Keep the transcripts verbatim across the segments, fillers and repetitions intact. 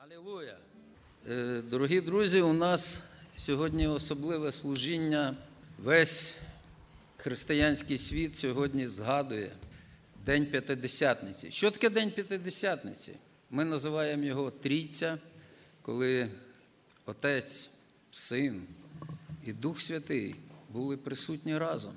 Алілуя! Дорогі друзі, у нас сьогодні особливе служіння. Весь християнський світ сьогодні згадує День П'ятидесятниці. Що таке День П'ятидесятниці? Ми називаємо його Трійця, коли Отець, Син і Дух Святий були присутні разом.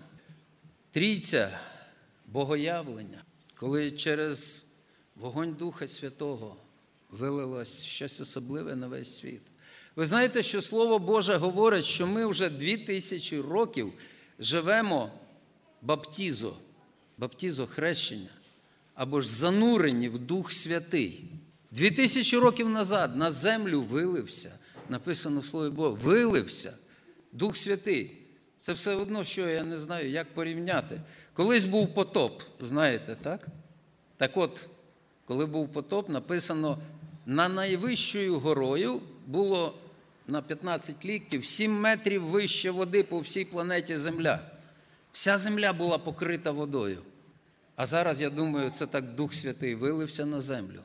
Трійця – богоявлення, коли через вогонь Духа Святого вилилось щось особливе на весь світ. Ви знаєте, що Слово Боже говорить, що ми вже дві тисячі років живемо баптізо, баптізо хрещення, або ж занурені в Дух Святий. Дві тисячі років назад на землю вилився, написано в Слові Бога, вилився Дух Святий. Це все одно, що я не знаю, як порівняти. Колись був потоп, знаєте, так? Так от, коли був потоп, написано, на найвищою горою було на п'ятнадцять ліктів, сім метрів вище води по всій планеті Земля. Вся земля була покрита водою. А зараз, я думаю, це так Дух Святий вилився на землю.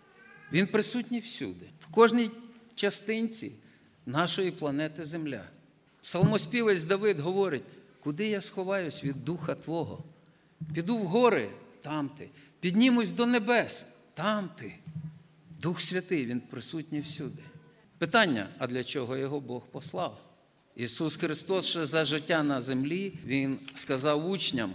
Він присутній всюди, в кожній частинці нашої планети Земля. Псалмоспівець Давид говорить, куди я сховаюсь від Духа Твого? Піду в гори, там ти. Піднімусь до небес, там ти. Дух Святий, Він присутній всюди. Питання, а для чого його Бог послав? Ісус Христос ще за життя на землі, Він сказав учням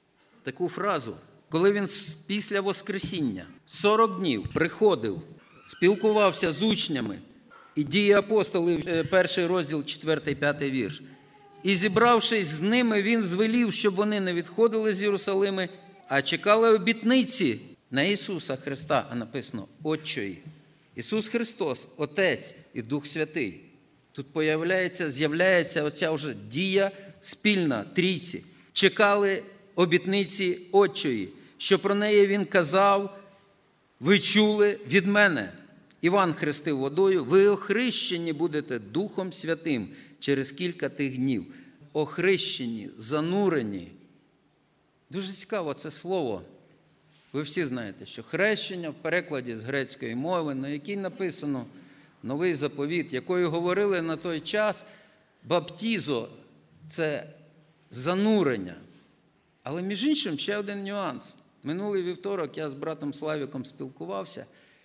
таку фразу, коли Він після Воскресіння сорок днів приходив, спілкувався з учнями, і Дії апостолів, перший розділ, четвертий, п'ятий вірш. І зібравшись з ними, Він звелів, щоб вони не відходили з Єрусалими, а чекали обітниці на Ісуса Христа, а написано Отчої. Ісус Христос, Отець і Дух Святий. Тут появляється, з'являється оця вже дія спільна трійці. Чекали обітниці Отчої, що про неї Він казав, ви чули від мене. Іван хрестив водою, ви охрещені будете Духом Святим через кілька тих днів. Охрещені, занурені. Дуже цікаво це слово. Ви всі знаєте, що хрещення в перекладі з грецької мови, на якій написано новий заповіт, якою говорили на той час, баптізо – це занурення. Але між іншим ще один нюанс. Минулий вівторок я з братом Славіком спілкувався,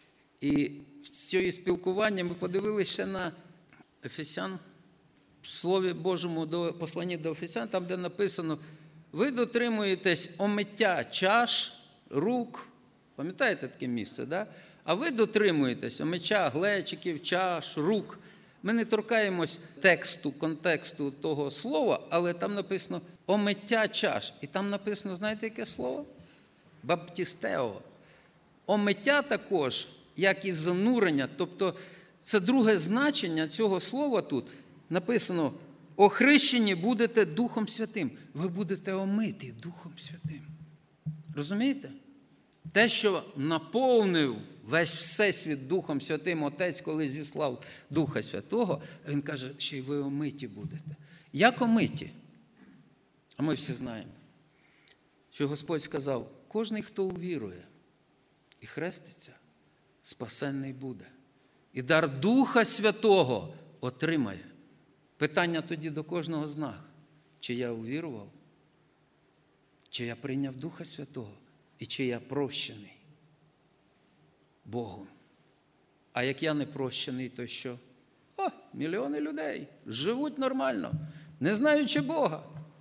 і в цьому спілкуванні ми подивилися на Ефесян, в Слові Божому до посланні до Ефесян, там де написано, ви дотримуєтесь омиття чаш, рук, пам'ятаєте таке місце, да? А ви дотримуєтесь омиття глечиків, чаш, рук. Ми не торкаємось тексту, контексту того слова, але там написано омиття чаш. І там написано, знаєте, яке слово? Баптістео. Омиття також, як і занурення, тобто це друге значення цього слова тут. Написано, охрещені будете Духом Святим. Ви будете омиті Духом Святим. Розумієте? Те, що наповнив весь всесвіт Духом Святим Отець, коли зіслав Духа Святого, Він каже, що й ви омиті будете. Як омиті? А ми всі знаємо, що Господь сказав, кожний, хто увірує і хреститься, спасенний буде. І дар Духа Святого отримає. Питання тоді до кожного з нас. Чи я увірував? Чи я прийняв Духа Святого? І чи я прощений Богом? А як я не прощений, то що? О, мільйони людей живуть нормально, не знаючи Бога.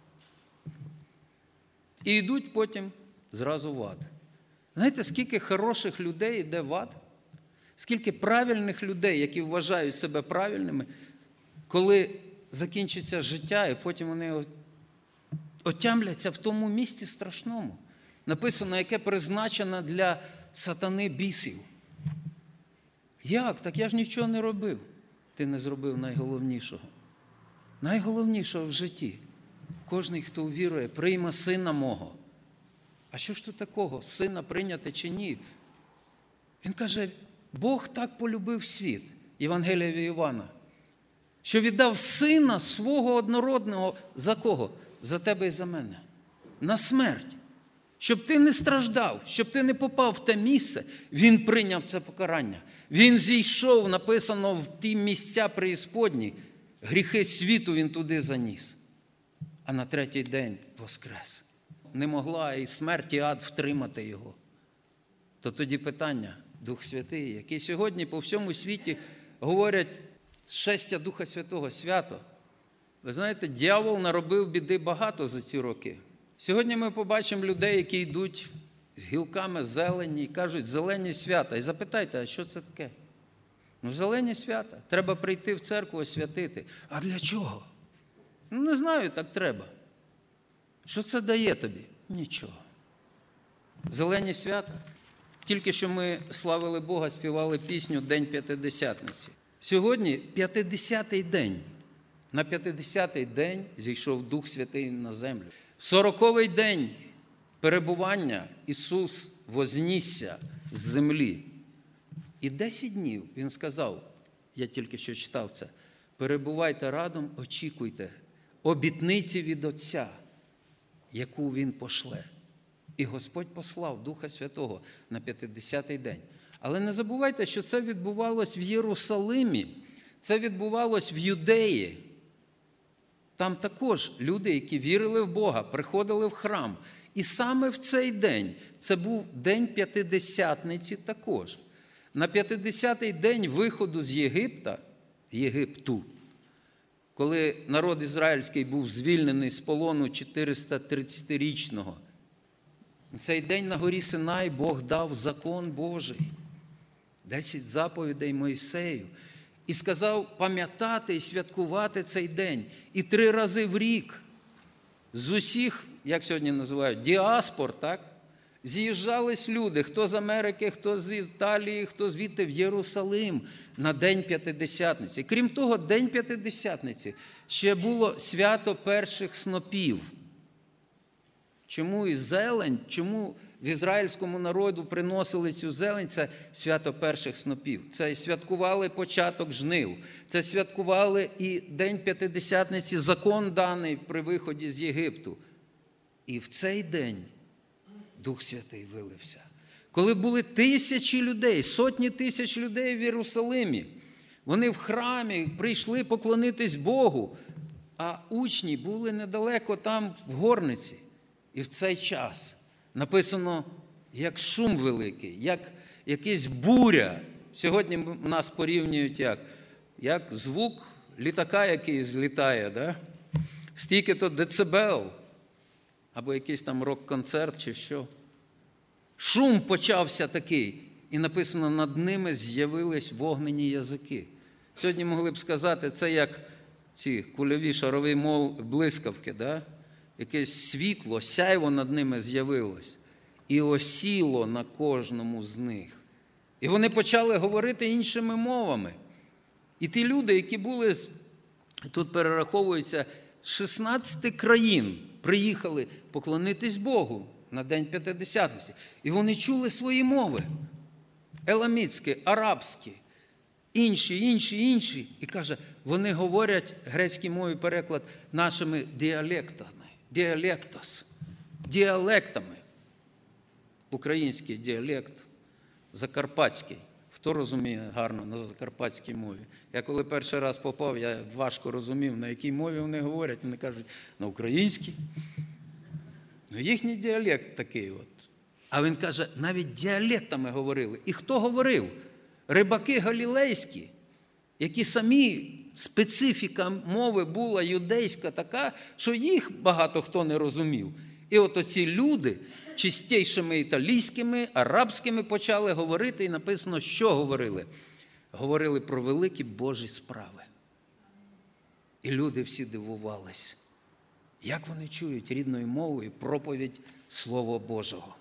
І йдуть потім зразу в ад. Знаєте, скільки хороших людей йде в ад? Скільки правильних людей, які вважають себе правильними, коли закінчиться життя, і потім вони отямляться в тому місці страшному. Написано, яке призначено для сатани бісів. Як? Так я ж нічого не робив. Ти не зробив найголовнішого. Найголовнішого в житті. Кожний, хто вірує, прийме Сина мого. А що ж тут такого? Сина прийняти чи ні? Він каже, Бог так полюбив світ, Євангелія від Івана, що віддав Сина свого однородного за кого? За тебе і за мене. На смерть. Щоб ти не страждав, щоб ти не попав в те місце, він прийняв це покарання. Він зійшов, написано, в ті місця преісподні, гріхи світу він туди заніс. А на третій день воскрес. Не могла і смерть, і ад втримати його. То тоді питання, Дух Святий, який сьогодні по всьому світі говорять шестя Духа Святого, свято. Ви знаєте, дьявол наробив біди багато за ці роки. Сьогодні ми побачимо людей, які йдуть з гілками зелені і кажуть, зелені свята. І запитайте, а що це таке? Ну, зелені свята. Треба прийти в церкву, освятити. А для чого? Ну, не знаю, так треба. Що це дає тобі? Нічого. Зелені свята. Тільки що ми славили Бога, співали пісню «День П'ятидесятниці». Сьогодні п'ятидесятий день. На п'ятидесятий день зійшов Дух Святий на землю. Сороковий день перебування Ісус вознісся з землі. І десять днів Він сказав, я тільки що читав це, перебувайте радом, очікуйте обітниці від Отця, яку Він пошле. І Господь послав Духа Святого на п'ятидесятий день. Але не забувайте, що це відбувалось в Єрусалимі, це відбувалось в Юдеї. Там також люди, які вірили в Бога, приходили в храм. І саме в цей день, це був день П'ятидесятниці також. На п'ятидесятий день виходу з Єгипта, Єгипту, коли народ ізраїльський був звільнений з полону чотиристотридцятирічного, цей день на горі Синай Бог дав закон Божий, десять заповідей Мойсею, і сказав пам'ятати і святкувати цей день. І три рази в рік з усіх, як сьогодні називають, діаспор, так, з'їжджались люди, хто з Америки, хто з Італії, хто звідти в Єрусалим на День П'ятидесятниці. Крім того, День П'ятидесятниці ще було свято перших снопів. Чому і зелень, чому в ізраїльському народу приносили цю зелень, це свято перших снопів. Це святкували початок жнив, це святкували і День П'ятидесятниці, закон даний при виході з Єгипту. І в цей день Дух Святий вилився. Коли були тисячі людей, сотні тисяч людей в Єрусалимі, вони в храмі прийшли поклонитись Богу, а учні були недалеко там в горниці. І в цей час написано, як шум великий, як якась буря. Сьогодні нас порівнюють як? Як звук літака, який злітає, да? Стільки-то децибел, або якийсь там рок-концерт чи що. Шум почався такий, і написано, над ними з'явились вогнені язики. Сьогодні могли б сказати, це як ці кульові шарові блискавки, да? Якесь світло, сяйво над ними з'явилось. І осіло на кожному з них. І вони почали говорити іншими мовами. І ті люди, які були, тут перераховуються, з шістнадцяти країн, приїхали поклонитись Богу на День П'ятидесятниці. І вони чули свої мови. Еламітські, арабські, інші, інші, інші. І каже, вони говорять, грецькій мові переклад, нашими діалектами. Діалектос. Діалектами. Український діалект, закарпатський. Хто розуміє гарно на закарпатській мові? Я коли перший раз попав, я важко розумів, на якій мові вони говорять. Вони кажуть, на українській. Ну, їхній діалект такий от. А він каже, навіть діалектами говорили. І хто говорив? Рибаки галілейські, які самі, специфіка мови була юдейська така, що їх багато хто не розумів. І от оці люди чистішими італійськими, арабськими почали говорити, і написано, що говорили? Говорили про великі Божі справи. І люди всі дивувались, як вони чують рідною мовою проповідь Слова Божого.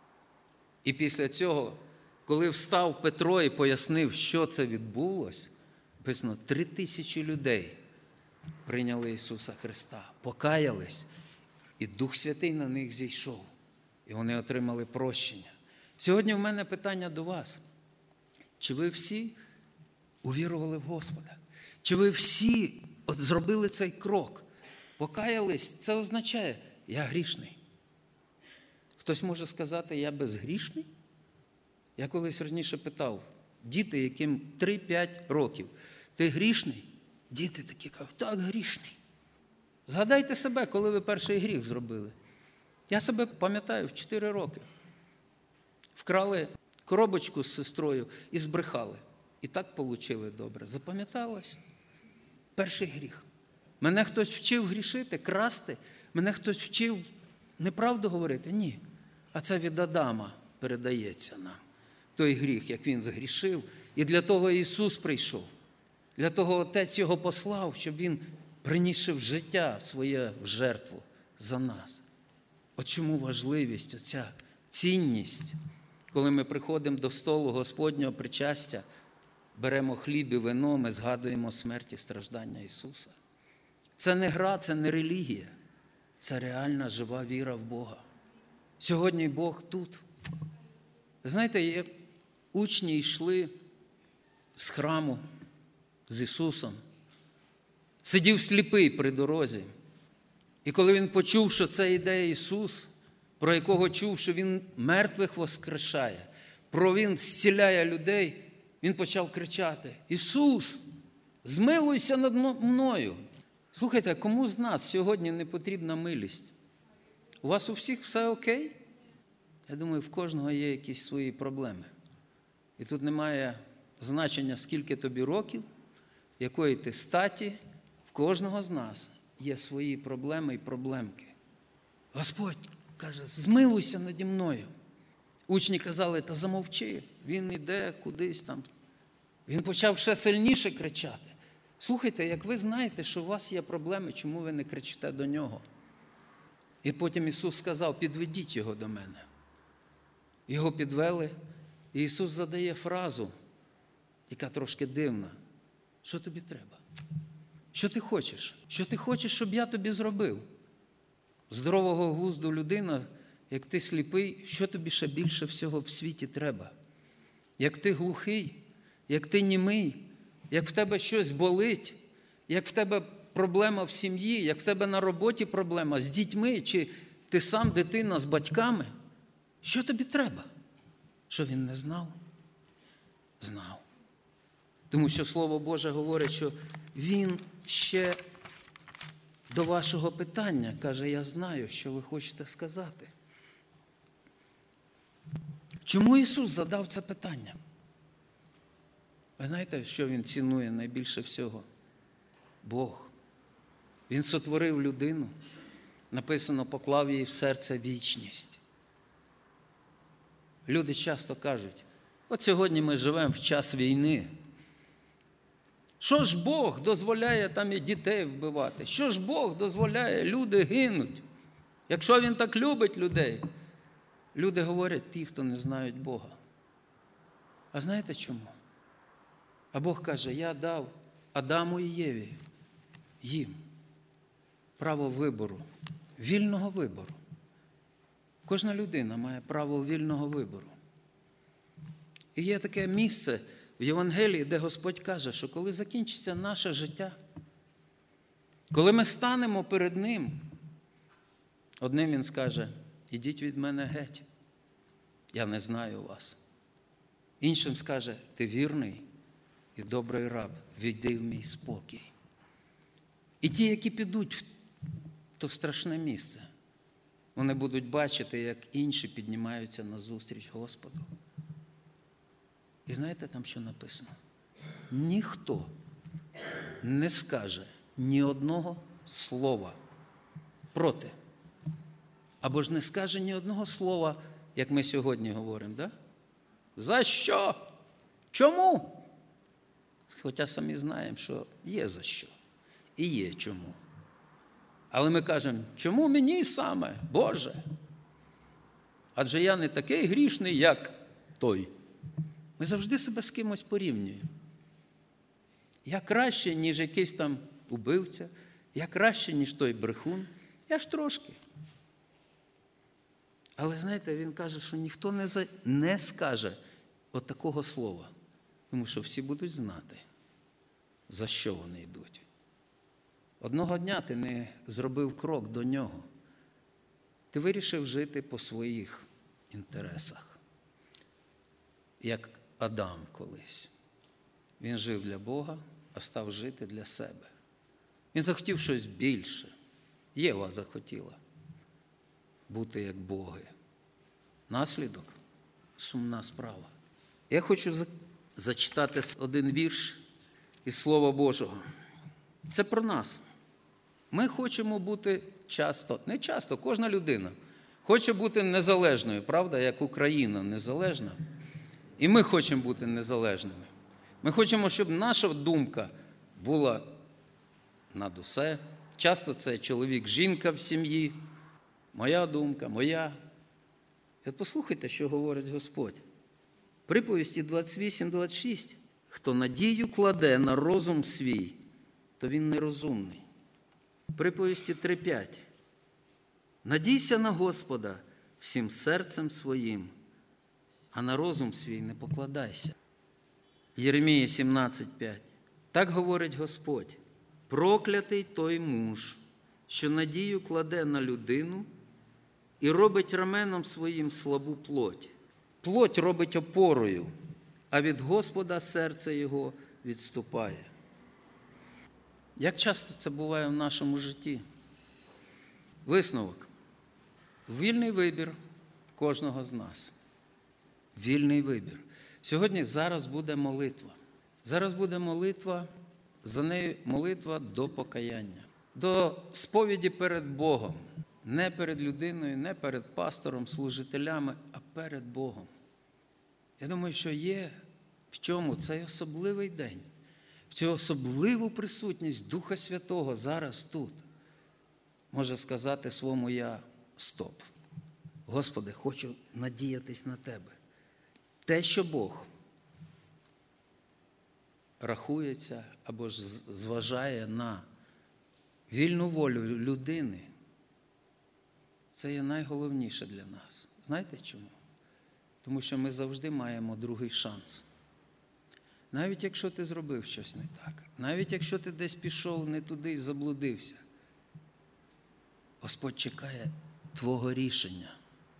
І після цього, коли встав Петро і пояснив, що це відбулось, написано, три тисячі людей прийняли Ісуса Христа, покаялись, і Дух Святий на них зійшов. І вони отримали прощення. Сьогодні в мене питання до вас. Чи ви всі увірували в Господа? Чи ви всі от зробили цей крок? Покаялись, це означає, я грішний. Хтось може сказати, я безгрішний? Я колись раніше питав, діти, яким три-п'ять років, ти грішний? Діти такі кажуть, так, грішний. Згадайте себе, коли ви перший гріх зробили. Я себе пам'ятаю, в чотири роки. Вкрали коробочку з сестрою і збрехали. І так получили добре. Запам'яталось? Перший гріх. Мене хтось вчив грішити, красти. Мене хтось вчив неправду говорити? Ні. А це від Адама передається нам. Той гріх, як він згрішив. І для того Ісус прийшов. Для того Отець його послав, щоб він принісши в життя своє в жертву за нас. От чому важливість, оця цінність, коли ми приходимо до столу Господнього причастя, беремо хліб і вино, ми згадуємо смерть і страждання Ісуса. Це не гра, це не релігія. Це реальна жива віра в Бога. Сьогодні Бог тут. Ви знаєте, є учні йшли з храму з Ісусом. Сидів сліпий при дорозі. І коли він почув, що це йде Ісус, про якого чув, що Він мертвих воскрешає, про Він зціляє людей, він почав кричати: Ісус, змилуйся над мною. Слухайте, кому з нас сьогодні не потрібна милість? У вас у всіх все окей? Я думаю, в кожного є якісь свої проблеми. І тут немає значення, скільки тобі років, якої ти статі. В кожного з нас є свої проблеми і проблемки. Господь каже: змилуйся наді мною. Учні казали: та замовчи, він іде кудись там. Він почав ще сильніше кричати. Слухайте, як ви знаєте, що у вас є проблеми, чому ви не кричите до нього? І потім Ісус сказав: підведіть його до мене. Його підвели, і Ісус задає фразу, яка трошки дивна: що тобі треба? Що ти хочеш? Що ти хочеш, щоб я тобі зробив? Здорового глузду людина, як ти сліпий, що тобі ще більше всього в світі треба? Як ти глухий, як ти німий, як в тебе щось болить, як в тебе проблема в сім'ї, як в тебе на роботі проблема з дітьми, чи ти сам дитина з батьками, що тобі треба? Що він не знав? Знав. Тому що Слово Боже говорить, що Він ще до вашого питання каже: я знаю, що ви хочете сказати. Чому Ісус задав це питання? Ви знаєте, що Він цінує найбільше всього? Бог. Він сотворив людину, написано, поклав їй в серце вічність. Люди часто кажуть: от сьогодні ми живемо в час війни. Що ж Бог дозволяє там і дітей вбивати? Що ж Бог дозволяє? Люди гинуть. Якщо Він так любить людей. Люди говорять: ті, хто не знають Бога. А знаєте чому? А Бог каже: я дав Адаму і Єві, їм, право вибору, вільного вибору. Кожна людина має право вільного вибору. І є таке місце в Євангелії, де Господь каже, що коли закінчиться наше життя, коли ми станемо перед Ним, одним Він скаже: ідіть від мене геть, я не знаю вас. Іншим скаже: ти вірний і добрий раб, війди в мій спокій. І ті, які підуть в то страшне місце, вони будуть бачити, як інші піднімаються назустріч Господу. І знаєте там, що написано? Ніхто не скаже ні одного слова проти. Або ж не скаже ні одного слова, як ми сьогодні говоримо, да? За що? Чому? Хоча самі знаємо, що є за що. І є чому. Але ми кажемо: чому мені саме, Боже? Адже я не такий грішний, як той. Ми завжди себе з кимось порівнюємо. Я краще, ніж якийсь там убивця, я краще, ніж той брехун. Я ж трошки. Але знаєте, він каже, що ніхто не, за... не скаже от такого слова. Тому що всі будуть знати, за що вони йдуть. Одного дня ти не зробив крок до нього. Ти вирішив жити по своїх інтересах, як Адам колись. Він жив для Бога, а став жити для себе. Він захотів щось більше. Єва захотіла бути як боги. Наслідок – сумна справа. Я хочу зачитати один вірш із Слова Божого. Це про нас. Ми хочемо бути часто, не часто, кожна людина хоче бути незалежною, правда, як Україна незалежна. І ми хочемо бути незалежними. Ми хочемо, щоб наша думка була над усе. Часто це чоловік-жінка в сім'ї. Моя думка, моя. І от послухайте, що говорить Господь. Приповісті двадцять вісім двадцять шість. Хто надію кладе на розум свій, то він нерозумний. Приповісті три п'ять. Надійся на Господа всім серцем своїм, а на розум свій не покладайся. Єремія сімнадцять п'ять. Так говорить Господь. Проклятий той муж, що надію кладе на людину і робить раменом своїм слабу плоть. Плоть робить опорою, а від Господа серце його відступає. Як часто це буває в нашому житті? Висновок. Вільний вибір кожного з нас. Вільний вибір. Сьогодні, зараз буде молитва. Зараз буде молитва, за нею молитва до покаяння. До сповіді перед Богом. Не перед людиною, не перед пастором, служителями, а перед Богом. Я думаю, що є в чому цей особливий день, в цю особливу присутність Духа Святого зараз тут. Може сказати своєму я стоп. Господи, хочу надіятись на Тебе. Те, що Бог рахується або ж зважає на вільну волю людини, це є найголовніше для нас. Знаєте чому? Тому що ми завжди маємо другий шанс. Навіть якщо ти зробив щось не так, навіть якщо ти десь пішов не туди і заблудився, Господь чекає твого рішення.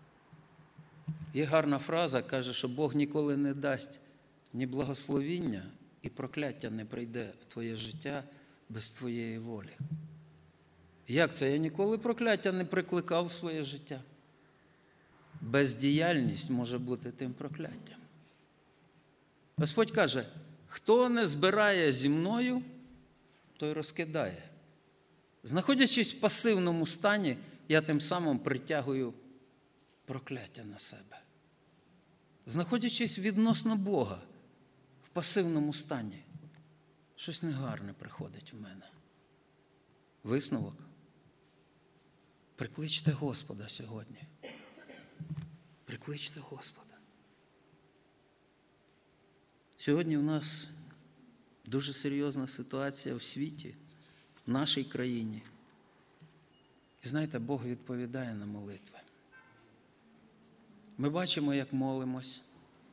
Є гарна фраза, каже, що Бог ніколи не дасть ні благословіння, і прокляття не прийде в твоє життя без твоєї волі. Як це? Я ніколи прокляття не прикликав в своє життя. Бездіяльність може бути тим прокляттям. Господь каже, хто не збирає зі мною, той розкидає. Знаходячись в пасивному стані, я тим самим притягую прокляття на себе. Знаходячись відносно Бога в пасивному стані, щось негарне приходить в мене. Висновок. Прикличте Господа сьогодні. Прикличте Господа. Сьогодні у нас дуже серйозна ситуація в світі, в нашій країні. І знаєте, Бог відповідає на молитви. Ми бачимо, як молимось,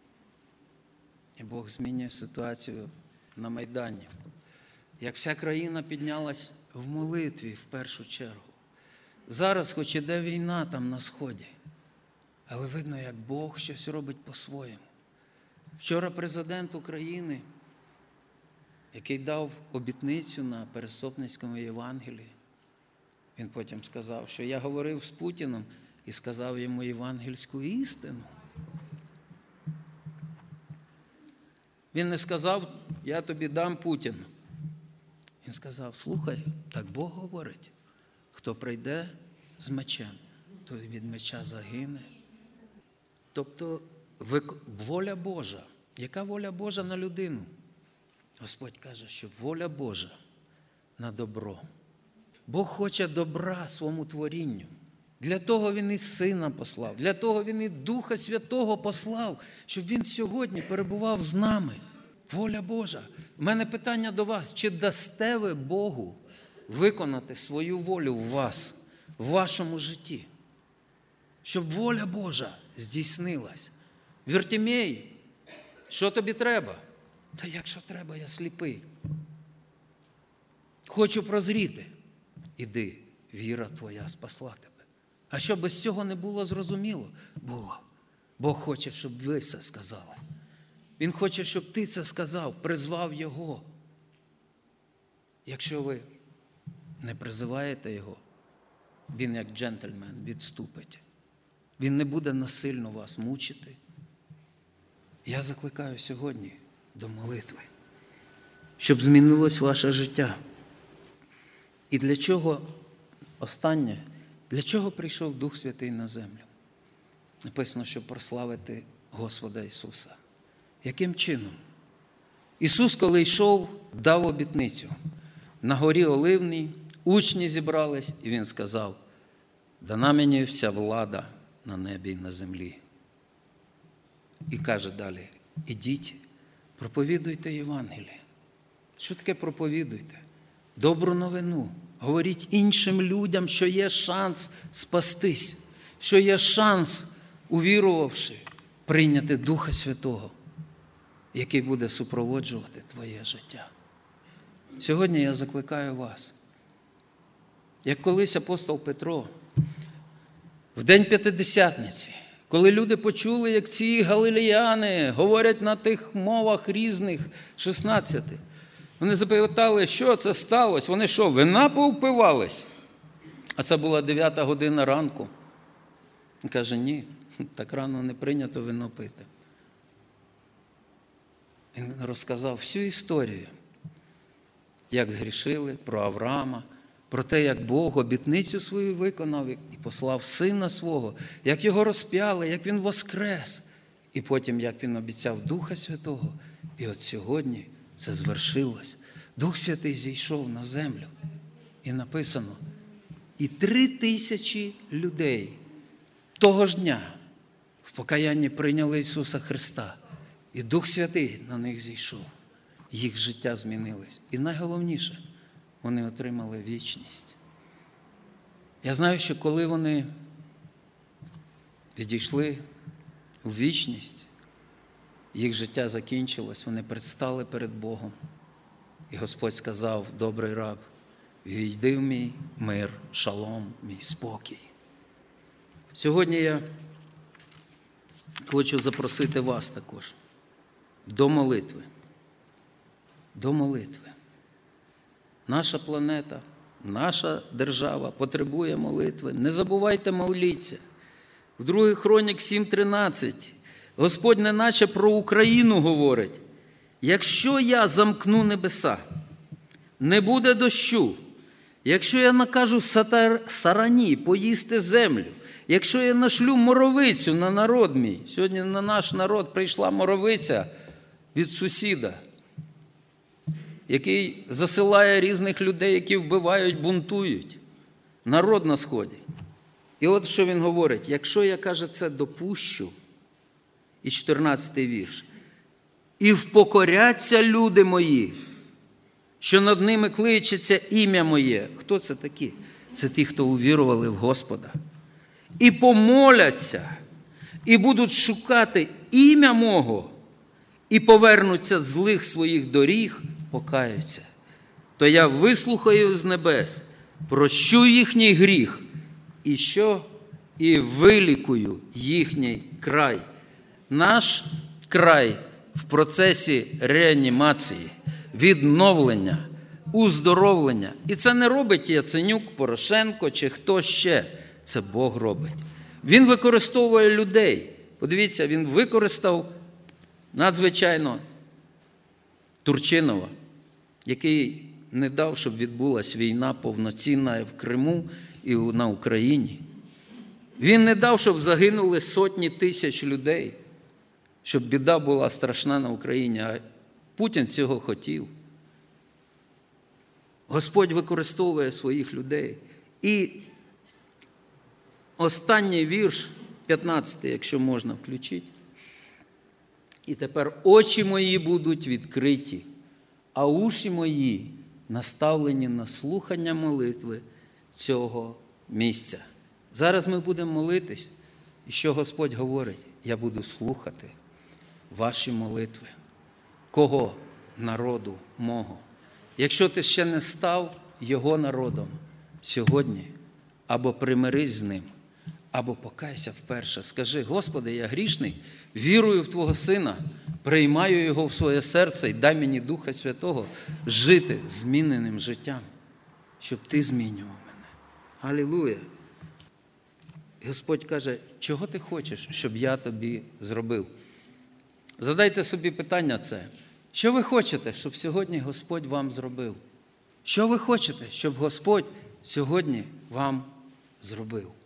і Бог змінює ситуацію на Майдані. Як вся країна піднялась в молитві в першу чергу. Зараз, хоч іде війна там на Сході, але видно, як Бог щось робить по-своєму. Вчора президент України, який дав обітницю на Пересопницькому Євангелії, він потім сказав, що я говорив з Путіним і сказав йому євангельську істину. Він не сказав, я тобі дам Путіна. Він сказав, слухай, так Бог говорить, хто прийде з мечем, той від меча загине. Тобто воля Божа. Яка воля Божа на людину? Господь каже, що воля Божа на добро. Бог хоче добра своєму творінню. Для того Він і Сина послав, для того Він і Духа Святого послав, щоб Він сьогодні перебував з нами. Воля Божа. У мене питання до вас, чи дасте ви Богу виконати свою волю в вас, в вашому житті? Щоб воля Божа здійснилась. Вартимей, що тобі треба? Та якщо треба, я сліпий. Хочу прозріти. Іди, віра твоя спасла тебе. А що без цього не було зрозуміло? Було. Бог хоче, щоб ви це сказали. Він хоче, щоб ти це сказав, призвав Його. Якщо ви не призиваєте Його, Він як джентльмен відступить. Він не буде насильно вас мучити. Я закликаю сьогодні до молитви, щоб змінилось ваше життя. І для чого, останнє, для чого прийшов Дух Святий на землю? Написано, щоб прославити Господа Ісуса. Яким чином? Ісус, коли йшов, дав обітницю. На горі Оливній учні зібрались, і Він сказав: дана мені вся влада на небі і на землі. І каже далі: ідіть, проповідуйте Євангеліє. Що таке проповідуйте? Добру новину. Говоріть іншим людям, що є шанс спастись, що є шанс, увірувавши, прийняти Духа Святого, який буде супроводжувати твоє життя. Сьогодні я закликаю вас, як колись апостол Петро, в день П'ятидесятниці, коли люди почули, як ці галилеяни говорять на тих мовах різних, шістнадцяти, вони запитали, що це сталося. Вони що, вина повпивались? А це була дев'ята година ранку. Він каже: ні, так рано не прийнято вино пити. Він розказав всю історію, як згрішили, про Авраама, про те, як Бог обітницю свою виконав і послав Сина Свого, як Його розп'яли, як Він воскрес, і потім, як Він обіцяв Духа Святого. І от сьогодні це звершилось. Дух Святий зійшов на землю. І написано, і три тисячі людей того ж дня в покаянні прийняли Ісуса Христа. І Дух Святий на них зійшов. Їх життя змінилось. І найголовніше, вони отримали вічність. Я знаю, що коли вони відійшли у вічність, їх життя закінчилось, вони предстали перед Богом. І Господь сказав: добрий раб, війди в мій мир, шалом, мій спокій. Сьогодні я хочу запросити вас також до молитви. До молитви. Наша планета, наша держава потребує молитви. Не забувайте молитися. В другій Хронік сім тринадцять Господь неначе про Україну говорить: якщо я замкну небеса, не буде дощу, якщо я накажу сарані поїсти землю, якщо я нашлю моровицю на народ мій, сьогодні на наш народ прийшла моровиця від сусіда, який засилає різних людей, які вбивають, бунтують. Народ на сході. І от що він говорить: якщо я, каже, це допущу, і чотирнадцятий вірш, і впокоряться люди мої, що над ними кличеться ім'я моє. Хто це такі? Це ті, хто увірували в Господа. І помоляться, і будуть шукати ім'я мого, і повернуться з злих своїх доріг, покаються. То я вислухаю з небес, прощу їхній гріх, і що? І вилікую їхній край. Наш край в процесі реанімації, відновлення, уздоровлення. І це не робить Яценюк, Порошенко чи хто ще. Це Бог робить. Він використовує людей. Подивіться, він використав надзвичайно Турчинова, який не дав, щоб відбулася війна повноцінна в Криму і на Україні. Він не дав, щоб загинули сотні тисяч людей, щоб біда була страшна на Україні, а Путін цього хотів. Господь використовує своїх людей. І останній вірш, п'ятнадцятий, якщо можна включити. І тепер очі мої будуть відкриті, а уші мої наставлені на слухання молитви цього місця. Зараз ми будемо молитись, і що Господь говорить? Я буду слухати ваші молитви. Кого? Народу мого. Якщо ти ще не став його народом сьогодні, або примирись з ним, або покайся вперше. Скажи: Господи, я грішний, вірую в Твого Сина, приймаю Його в своє серце і дай мені Духа Святого жити зміненим життям, щоб Ти змінював мене. Алілуя! Господь каже: чого ти хочеш, щоб я тобі зробив? Задайте собі питання це. Що ви хочете, щоб сьогодні Господь вам зробив? Що ви хочете, щоб Господь сьогодні вам зробив?